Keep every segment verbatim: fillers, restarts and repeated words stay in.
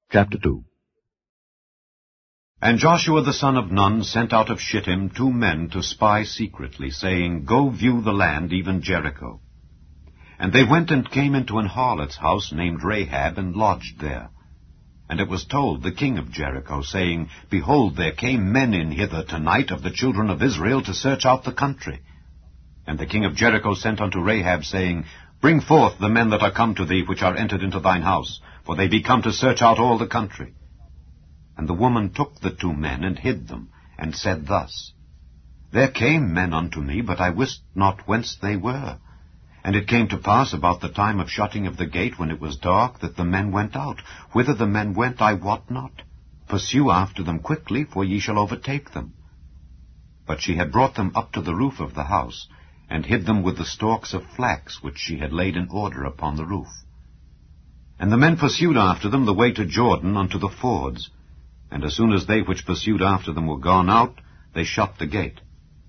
Chapter two. And Joshua the son of Nun sent out of Shittim two men to spy secretly, saying, Go view the land, even Jericho. And they went and came into an harlot's house named Rahab, and lodged there. And it was told the king of Jericho, saying, Behold, there came men in hither tonight of the children of Israel to search out the country. And the king of Jericho sent unto Rahab, saying, Bring forth the men that are come to thee, which are entered into thine house, for they be come to search out all the country. And the woman took the two men, and hid them, and said thus, There came men unto me, but I wist not whence they were. And it came to pass about the time of shutting of the gate, when it was dark, that the men went out. Whither the men went I wot not. Pursue after them quickly, for ye shall overtake them. But she had brought them up to the roof of the house, and hid them with the stalks of flax, which she had laid in order upon the roof. And the men pursued after them the way to Jordan unto the fords. And as soon as they which pursued after them were gone out, they shut the gate.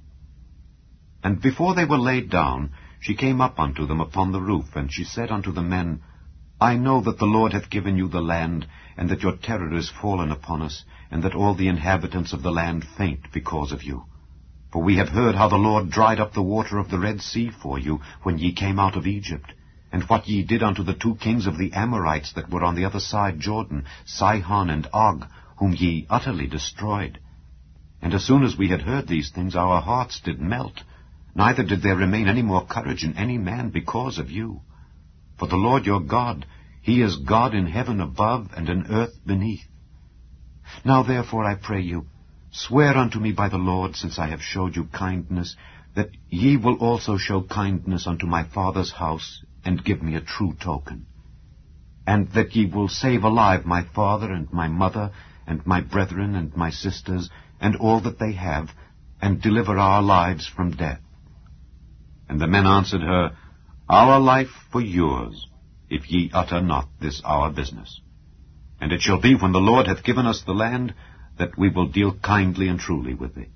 And before they were laid down, she came up unto them upon the roof, and she said unto the men, I know that the Lord hath given you the land, and that your terror is fallen upon us, and that all the inhabitants of the land faint because of you. For we have heard how the Lord dried up the water of the Red Sea for you, when ye came out of Egypt, and what ye did unto the two kings of the Amorites that were on the other side Jordan, Sihon and Og, whom ye utterly destroyed. And as soon as we had heard these things, our hearts did melt, neither did there remain any more courage in any man because of you. For the Lord your God, he is God in heaven above and in earth beneath. Now therefore I pray you, swear unto me by the Lord, since I have showed you kindness, that ye will also show kindness unto my father's house, and give me a true token. And that ye will save alive my father and my mother, and my brethren and my sisters, and all that they have, and deliver our lives from death. And the men answered her, Our life for yours, if ye utter not this our business. And it shall be, when the Lord hath given us the land, that we will deal kindly and truly with thee.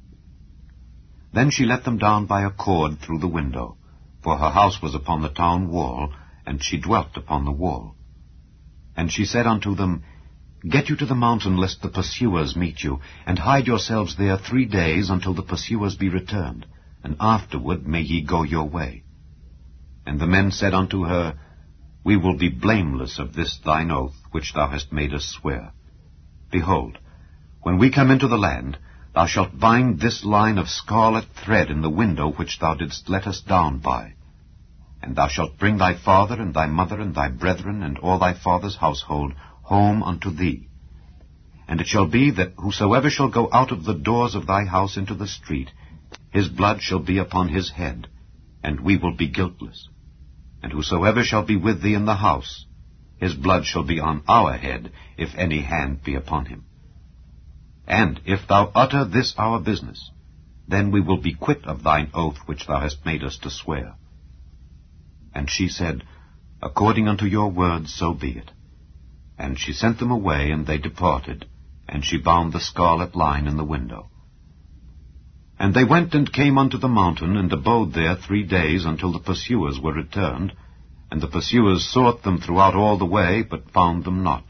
Then she let them down by a cord through the window, for her house was upon the town wall, and she dwelt upon the wall. And she said unto them, Get you to the mountain, lest the pursuers meet you, and hide yourselves there three days, until the pursuers be returned, and afterward may ye go your way. And the men said unto her, We will be blameless of this thine oath, which thou hast made us swear. Behold, when we come into the land, thou shalt bind this line of scarlet thread in the window which thou didst let us down by. And thou shalt bring thy father and thy mother and thy brethren and all thy father's household home unto thee. And it shall be that whosoever shall go out of the doors of thy house into the street, his blood shall be upon his head, and we will be guiltless. And whosoever shall be with thee in the house, his blood shall be on our head, if any hand be upon him. And if thou utter this our business, then we will be quit of thine oath which thou hast made us to swear. And she said, According unto your words, so be it. And she sent them away, and they departed, and she bound the scarlet line in the window. And they went and came unto the mountain, and abode there three days, until the pursuers were returned. And the pursuers sought them throughout all the way, but found them not.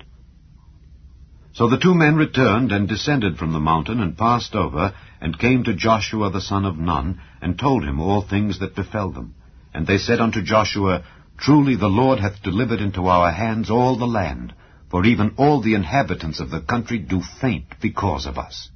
So the two men returned, and descended from the mountain, and passed over, and came to Joshua the son of Nun, and told him all things that befell them. And they said unto Joshua, Truly the Lord hath delivered into our hands all the land, for even all the inhabitants of the country do faint because of us.